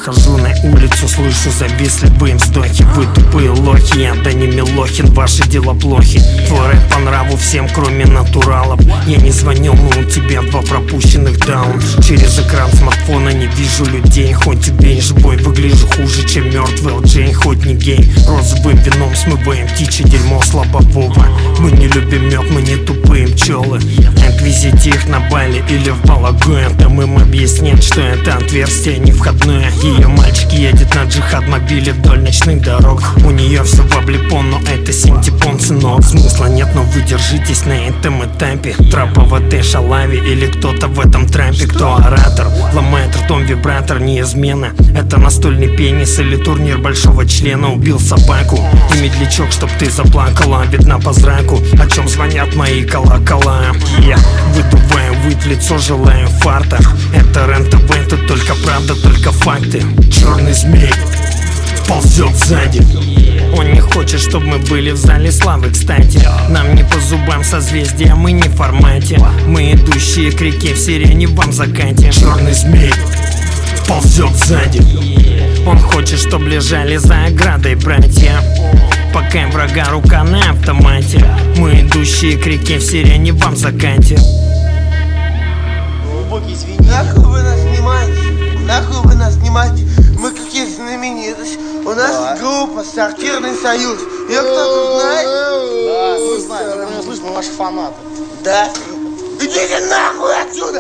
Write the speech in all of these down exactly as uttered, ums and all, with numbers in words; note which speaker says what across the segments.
Speaker 1: Выхожу на улицу, слышу завистливые вздохи. Вы тупые лохи, я Дани Милохин, ваши дела плохи. Твой рэп по нраву всем, кроме натуралов. Я не звонил, но у тебя два пропущенных даун. Через экран смартфона не вижу людей. Хоть убей бой, выгляжу хуже, чем мертвый эл джей. Хоть не гей, розовым вином смываем птичье дерьмо слабового. Мы не любим мед, мы не тупые пчелы. Инквизитив на Бали или в Балагое, там им объяснят, что это отверстие не входное. Ее мальчик едет на джихад мобиле вдоль ночных дорог. У нее все в облепон, но это синтепон, сынок. Смысла нет, но вы держитесь на этом этапе. Трапа в этой шалаве или кто-то в этом трампе. Кто оратор, ломает ртом вибратор, не измена. Это настольный пенис или турнир большого члена. Убил собаку и медлячок, чтоб ты заплакала. Видно по зраку, о чем звонят мои колокола. Я выдуваю выть в лицо, желаю фарта. Это РЕН-ТВ, тут только правда, только факты. Черный змей ползет сзади. Он не хочет, чтобы мы были в зале славы, кстати. Нам не по зубам созвездия, мы не в формате. Мы идущие к реке в сирене вам закате. Черный змей ползет сзади. Он хочет, чтобы лежали за оградой братья. Пока врага рука на автомате. Мы идущие к реке в сирене вам закате.
Speaker 2: Нахуй вы нас снимаете? Нахуй вы нас снимаете? Мы какие знаменитости. У нас да. Группа «Сортирный союз». Ее кто-то знает?
Speaker 3: Да, мы знаем, мы слышим, мы ваши фанаты.
Speaker 2: Да? Идите нахуй отсюда!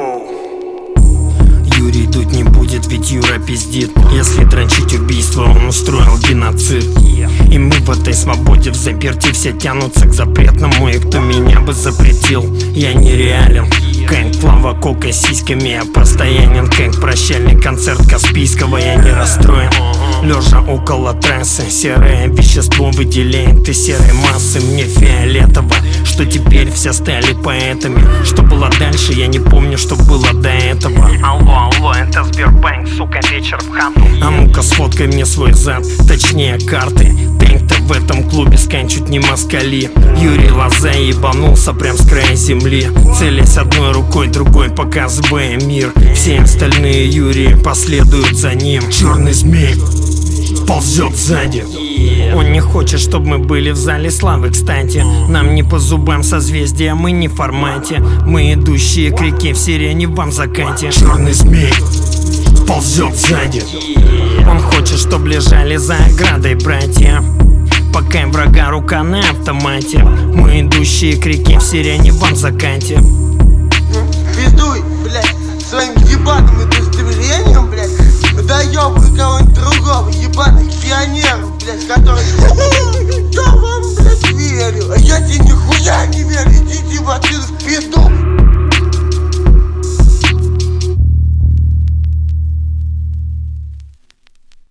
Speaker 1: Юрий тут не будет, ведь Юра пиздит. Если дрочить убийство, он устроил геноцид. И мы в этой свободе в заперти все тянутся к запретному. И кто меня бы запретил, я нереален. Как Клава Кока с сиськами, я постоянен. Как прощальный концерт Каспийского, я не расстроен. Лежа около трассы, серое вещество выделяет из серой массы. Мне фиолетово, что теперь все стали поэтами. Что было дальше, я не помню, что было до этого. Алло, алло, это Сбербанк, сука, вечер в хату. А ну-ка сфоткай мне свой зад, точнее карты. Тэнк-то в этом клубе скань чуть не москали. Юрий Лоза ебанулся прям с края земли, целясь одной рукой, другой показывая мир. Все остальные Юрии последуют за ним. Черный змей ползет сзади. Он не хочет, чтобы мы были в зале славы, кстати. Нам не по зубам созвездия, мы не в формате. Мы идущие к реке в сирене вам закате. Черный змей ползет сзади. Он хочет, чтобы лежали за оградой братья. Пока врага рука на автомате. Мы идущие к реке в сирене вам закате.
Speaker 2: Пиздуй, блядь, своим ебаным удостоверением, блядь. Доёбывай кого-нибудь другого, ебаных пионеров, блядь, которые... Да вам, блядь, верю, а я тебе нихуя не верю, идите в отсюда в пизду.